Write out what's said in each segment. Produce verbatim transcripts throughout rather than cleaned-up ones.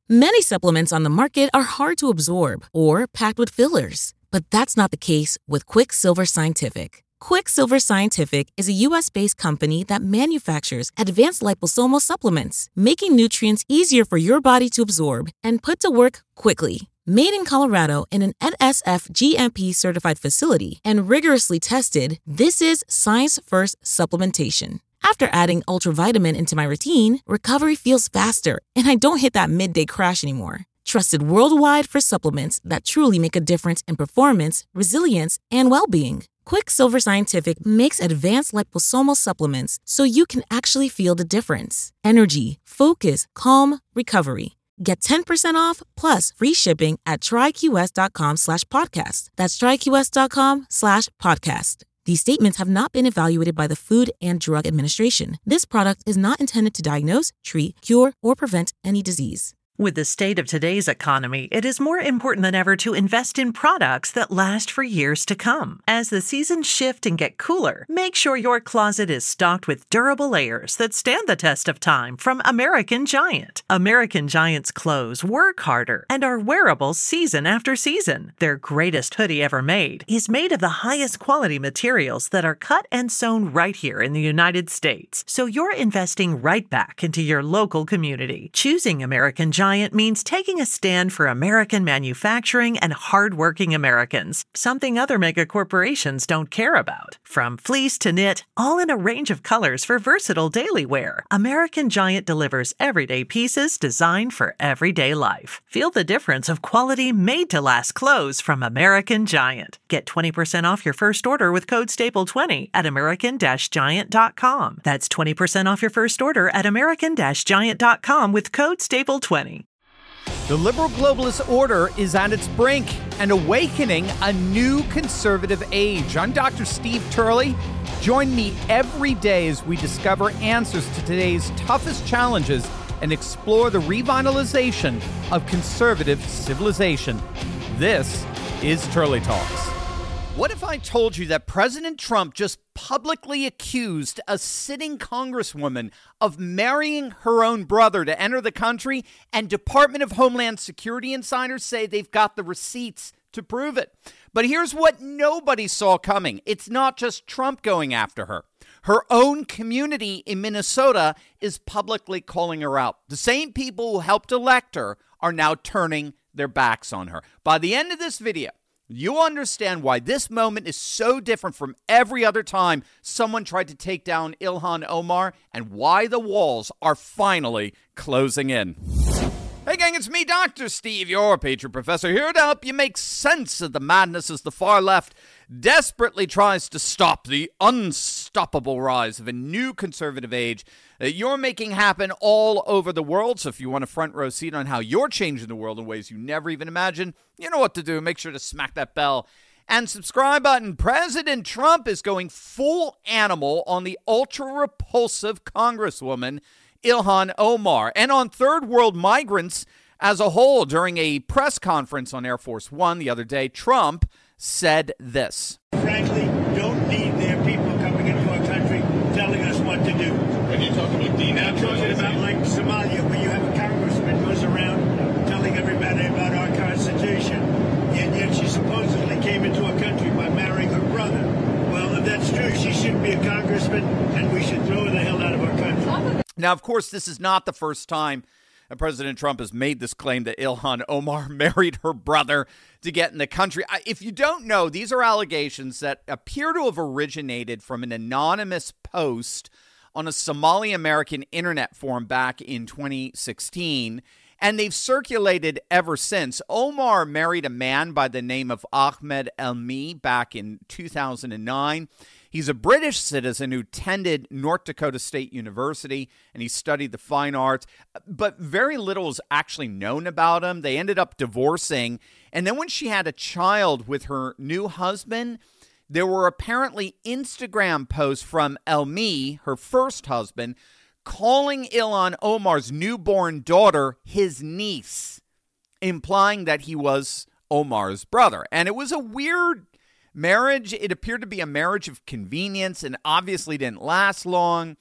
Many supplements on the market are hard to absorb or packed with fillers, but that's not the case with Quicksilver Scientific. Quicksilver Scientific is a U S-based company that manufactures advanced liposomal supplements, making nutrients easier for your body to absorb and put to work quickly. Made in Colorado in an N S F G M P-certified facility and rigorously tested, this is science-first supplementation. After adding Ultravitamin into my routine, recovery feels faster, and I don't hit that midday crash anymore. Trusted worldwide for supplements that truly make a difference in performance, resilience, and well-being. Quicksilver Scientific makes advanced liposomal supplements so you can actually feel the difference. Energy, focus, calm, recovery. Get ten percent off plus free shipping at tryqs.com slash podcast. That's tryqs.com slash podcast. These statements have not been evaluated by the Food and Drug Administration. This product is not intended to diagnose, treat, cure, or prevent any disease. With the state of today's economy, it is more important than ever to invest in products that last for years to come. As the seasons shift and get cooler, make sure your closet is stocked with durable layers that stand the test of time from American Giant. American Giant's clothes work harder and are wearable season after season. Their greatest hoodie ever made is made of the highest quality materials that are cut and sewn right here in the United States. So you're investing right back into your local community. Choosing American Giant Giant means taking a stand for American manufacturing and hardworking Americans, something other mega corporations don't care about. From fleece to knit, all in a range of colors for versatile daily wear, American Giant delivers everyday pieces designed for everyday life. Feel the difference of quality made-to-last clothes from American Giant. Get twenty percent off your first order with code staple twenty at american giant dot com. That's twenty percent off your first order at american giant dot com with code staple twenty. The liberal globalist order is at its brink and awakening a new conservative age. I'm Doctor Steve Turley. Join me every day as we discover answers to today's toughest challenges and explore the revitalization of conservative civilization. This is Turley Talks. What if I told you that President Trump just publicly accused a sitting congresswoman of marrying her own brother to enter the country, and Department of Homeland Security insiders say they've got the receipts to prove it? But here's what nobody saw coming. It's not just Trump going after her. Her own community in Minnesota is publicly calling her out. The same people who helped elect her are now turning their backs on her. By the end of this video, you'll understand why this moment is so different from every other time someone tried to take down Ilhan Omar, and why the walls are finally closing in. Hey gang, it's me, Doctor Steve, your Patriot Professor, here to help you make sense of the madness as the far left desperately tries to stop the unstoppable rise of a new conservative age that you're making happen all over the world. So if you want a front row seat on how you're changing the world in ways you never even imagined, you know what to do. Make sure to smack that bell and subscribe button. President Trump is going full animal on the ultra-repulsive Congresswoman Ilhan Omar and on third world migrants as a whole. During a press conference on Air Force One the other day, Trump said this. Frankly, don't need their people coming into our country telling us what to do. When you talk about denaturalization, I'm talking about like Somalia, where you have a congressman who goes around telling everybody about our Constitution, and yet she supposedly came into our country by marrying her brother. Well, if that's true, she shouldn't be a congressman, and we should throw her the hell out of our country. Now, of course, this is not the first time that President Trump has made this claim that Ilhan Omar married her brother to get in the country. If you don't know, these are allegations that appear to have originated from an anonymous post on a Somali American internet forum back in twenty sixteen, and they've circulated ever since. Omar married a man by the name of Ahmed Elmi back in two thousand nine. He's a British citizen who attended North Dakota State University, and he studied the fine arts, but very little is actually known about him. They ended up divorcing, and then when she had a child with her new husband, there were apparently Instagram posts from Elmi, her first husband, calling Ilhan Omar's newborn daughter his niece, implying that he was Omar's brother. And it was a weird marriage. It appeared to be a marriage of convenience and obviously didn't last long.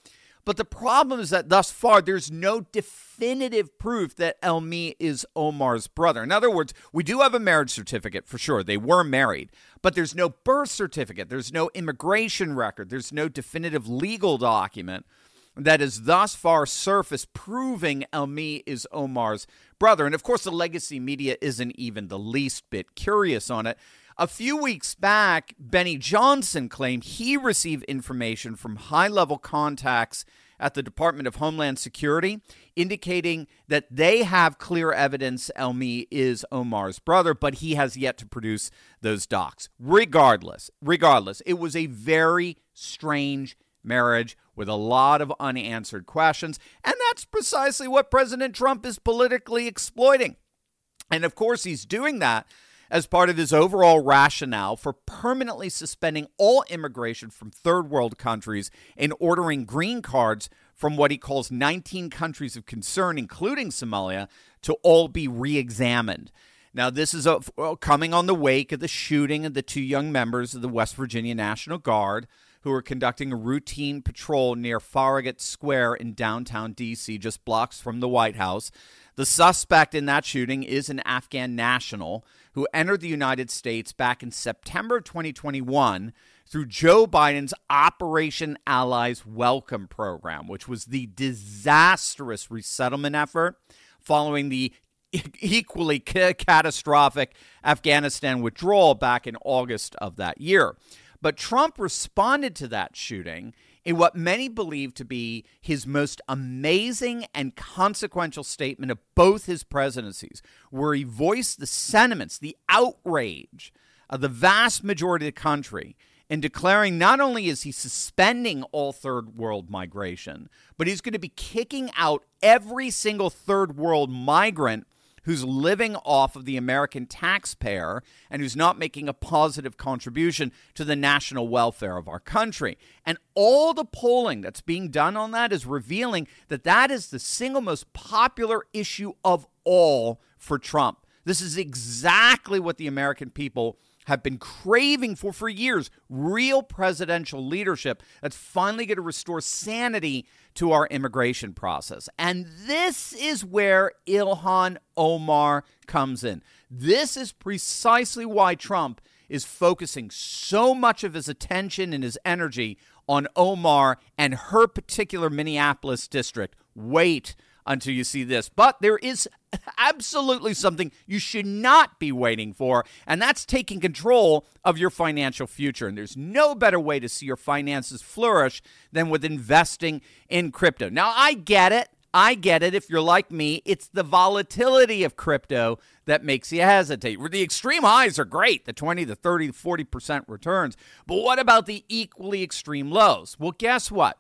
But the problem is that thus far, there's no definitive proof that Elmi is Omar's brother. In other words, we do have a marriage certificate for sure. They were married, but there's no birth certificate. There's no immigration record. There's no definitive legal document that has thus far surfaced proving Elmi is Omar's brother. And of course, the legacy media isn't even the least bit curious on it. A few weeks back, Benny Johnson claimed he received information from high-level contacts at the Department of Homeland Security, indicating that they have clear evidence Elmi is Omar's brother, but he has yet to produce those docs. Regardless, regardless, it was a very strange marriage with a lot of unanswered questions, and that's precisely what President Trump is politically exploiting. And of course, he's doing that as part of his overall rationale for permanently suspending all immigration from third world countries and ordering green cards from what he calls nineteen countries of concern, including Somalia, to all be re-examined. Now, this is a, coming on the wake of the shooting of the two young members of the West Virginia National Guard who were conducting a routine patrol near Farragut Square in downtown D C, just blocks from the White House. The suspect in that shooting is an Afghan national who entered the United States back in September of twenty twenty-one through Joe Biden's Operation Allies Welcome program, which was the disastrous resettlement effort following the equally ca- catastrophic Afghanistan withdrawal back in August of that year. But Trump responded to that shooting in what many believe to be his most amazing and consequential statement of both his presidencies, where he voiced the sentiments, the outrage of the vast majority of the country in declaring not only is he suspending all third world migration, but he's going to be kicking out every single third world migrant who's living off of the American taxpayer and who's not making a positive contribution to the national welfare of our country. And all the polling that's being done on that is revealing that that is the single most popular issue of all for Trump. This is exactly what the American people have been craving for for years, real presidential leadership that's finally going to restore sanity to our immigration process. And this is where Ilhan Omar comes in. This is precisely why Trump is focusing so much of his attention and his energy on Omar and her particular Minneapolis district. Wait until you see this. But there is absolutely something you should not be waiting for, and that's taking control of your financial future. And there's no better way to see your finances flourish than with investing in crypto. Now, I get it. I get it. If you're like me, it's the volatility of crypto that makes you hesitate. The extreme highs are great, the twenty, the thirty, the forty percent returns. But what about the equally extreme lows? Well, guess what?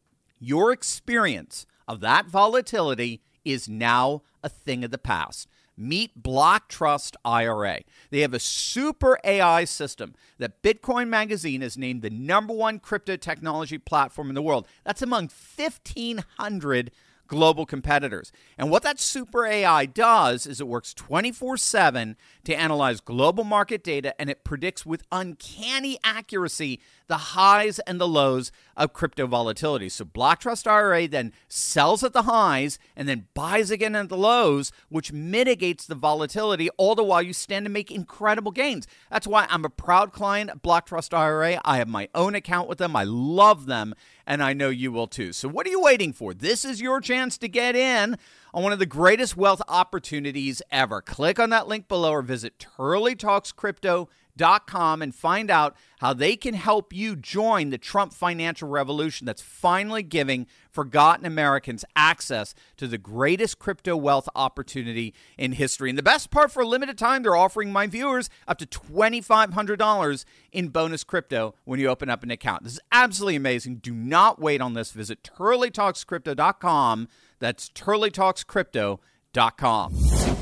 Your experience of that volatility is now a thing of the past. Meet Block Trust I R A. They have a super A I system that Bitcoin Magazine has named the number one crypto technology platform in the world. That's among fifteen hundred global competitors. And what that super A I does is it works twenty-four seven to analyze global market data, and it predicts with uncanny accuracy the highs and the lows of crypto volatility. So Block Trust I R A then sells at the highs and then buys again at the lows, which mitigates the volatility, all the while you stand to make incredible gains. That's why I'm a proud client of Block Trust I R A. I have my own account with them. I love them, and I know you will too. So what are you waiting for? This is your chance to get in on one of the greatest wealth opportunities ever. Click on that link below or visit Turley Talks Crypto dot com and find out how they can help you join the Trump financial revolution that's finally giving forgotten Americans access to the greatest crypto wealth opportunity in history. And the best part, for a limited time, they're offering my viewers up to twenty-five hundred dollars in bonus crypto when you open up an account. This is absolutely amazing. Do not wait on this. Visit Turley Talks Crypto dot com. That's Turley Talks Crypto dot com.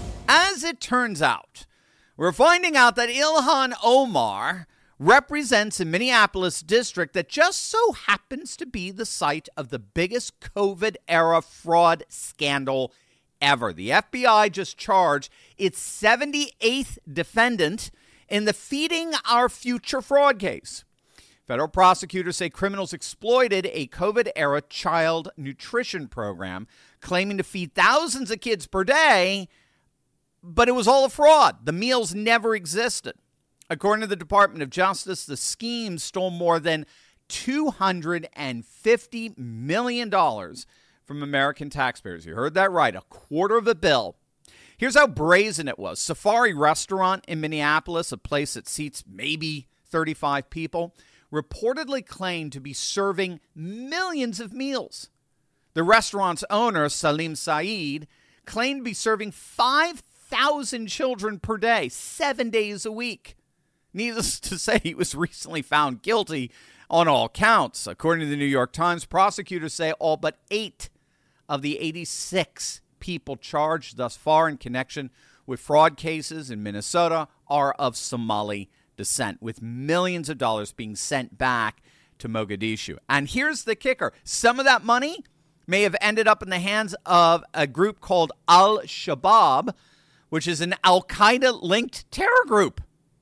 As it turns out, we're finding out that Ilhan Omar represents a Minneapolis district that just so happens to be the site of the biggest COVID-era fraud scandal ever. The F B I just charged its seventy-eighth defendant in the Feeding Our Future fraud case. Federal prosecutors say criminals exploited a COVID-era child nutrition program, claiming to feed thousands of kids per day, but it was all a fraud. The meals never existed. According to the Department of Justice, the scheme stole more than two hundred fifty million dollars from American taxpayers. You heard that right, a quarter of a bill. Here's how brazen it was. Safari Restaurant in Minneapolis, a place that seats maybe thirty-five people, reportedly claimed to be serving millions of meals. The restaurant's owner, Salim Saeed, claimed to be serving five thousand children per day, seven days a week. Needless to say, he was recently found guilty on all counts. According to the New York Times, prosecutors say all but eight of the eighty-six people charged thus far in connection with fraud cases in Minnesota are of Somali descent, with millions of dollars being sent back to Mogadishu. And here's the kicker. Some of that money may have ended up in the hands of a group called Al-Shabaab, which is an Al-Qaeda-linked terror group.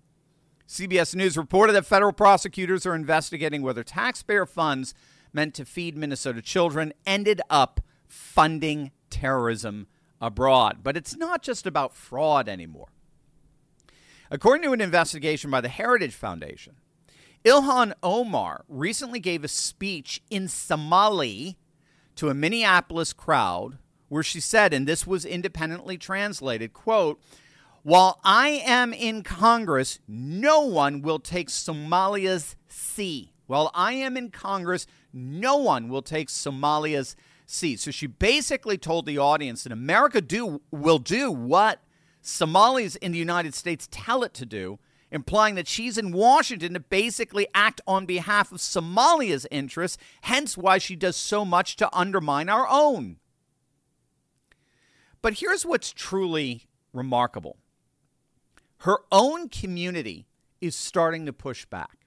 C B S News reported that federal prosecutors are investigating whether taxpayer funds meant to feed Minnesota children ended up funding terrorism abroad. But it's not just about fraud anymore. According to an investigation by the Heritage Foundation, Ilhan Omar recently gave a speech in Somali to a Minneapolis crowd where she said, and this was independently translated, quote, "While I am in Congress, no one will take Somalia's seat. While I am in Congress, no one will take Somalia's seat." So she basically told the audience that America do will do what Somalis in the United States tell it to do, implying that she's in Washington to basically act on behalf of Somalia's interests, hence why she does so much to undermine our own. But here's what's truly remarkable. Her own community is starting to push back.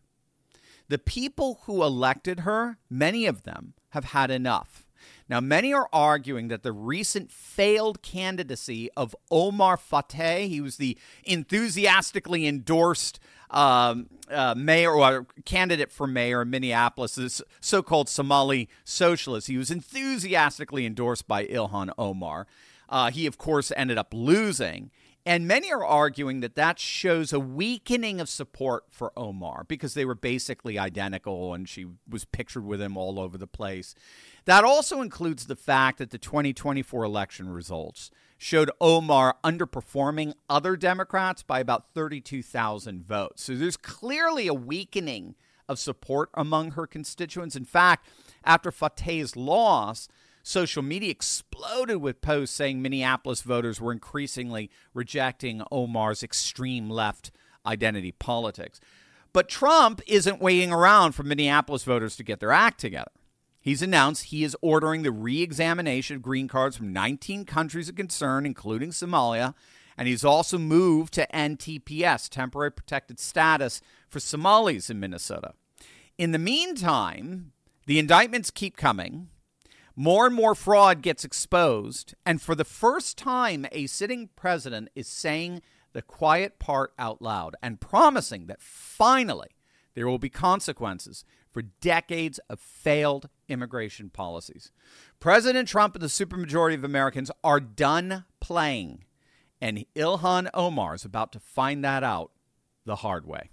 The people who elected her, many of them, have had enough. Now, many are arguing that the recent failed candidacy of Omar Fateh, he was the enthusiastically endorsed um, uh, mayor or candidate for mayor in Minneapolis, this so-called Somali socialist. He was enthusiastically endorsed by Ilhan Omar. Uh, he, of course, ended up losing. And many are arguing that that shows a weakening of support for Omar because they were basically identical and she was pictured with him all over the place. That also includes the fact that the twenty twenty-four election results showed Omar underperforming other Democrats by about thirty-two thousand votes. So there's clearly a weakening of support among her constituents. In fact, after Fateh's loss, social media exploded with posts saying Minneapolis voters were increasingly rejecting Omar's extreme left identity politics. But Trump isn't waiting around for Minneapolis voters to get their act together. He's announced he is ordering the re-examination of green cards from nineteen countries of concern, including Somalia, and he's also moved to end T P S, temporary protected status, for Somalis in Minnesota. In the meantime, the indictments keep coming. More and more fraud gets exposed, and for the first time, a sitting president is saying the quiet part out loud and promising that finally there will be consequences for decades of failed immigration policies. President Trump and the supermajority of Americans are done playing, and Ilhan Omar is about to find that out the hard way.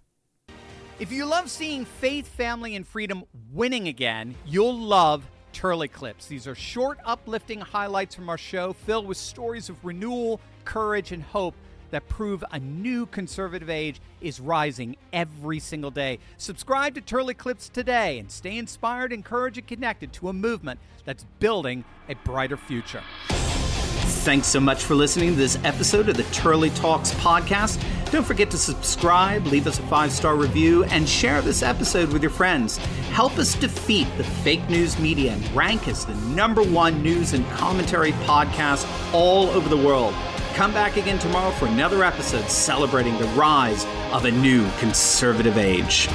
If you love seeing faith, family, and freedom winning again, you'll love Turley Clips. These are short, uplifting highlights from our show filled with stories of renewal, courage, and hope that prove a new conservative age is rising every single day. Subscribe to Turley Clips today and stay inspired, encouraged, and connected to a movement that's building a brighter future. Thanks so much for listening to this episode of the Turley Talks podcast. Don't forget to subscribe, leave us a five-star review, and share this episode with your friends. Help us defeat the fake news media and rank as the number one news and commentary podcast all over the world. Come back again tomorrow for another episode celebrating the rise of a new conservative age.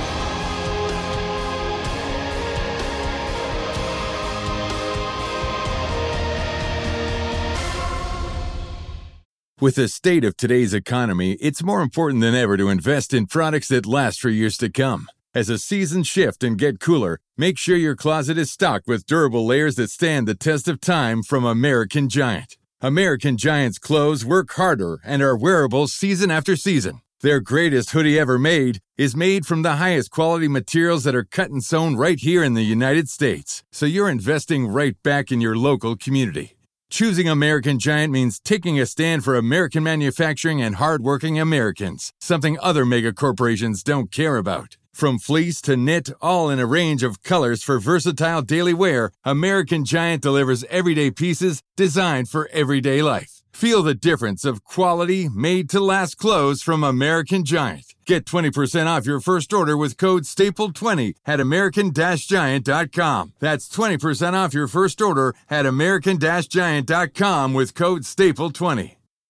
With the state of today's economy, it's more important than ever to invest in products that last for years to come. As the seasons shift and get cooler, make sure your closet is stocked with durable layers that stand the test of time from American Giant. American Giant's clothes work harder and are wearable season after season. Their greatest hoodie ever made is made from the highest quality materials that are cut and sewn right here in the United States. So you're investing right back in your local community. Choosing American Giant means taking a stand for American manufacturing and hardworking Americans, something other mega corporations don't care about. From fleece to knit, all in a range of colors for versatile daily wear, American Giant delivers everyday pieces designed for everyday life. Feel the difference of quality, made-to-last clothes from American Giant. Get twenty percent off your first order with code staple twenty at american giant dot com. That's twenty percent off your first order at american giant dot com with code staple twenty.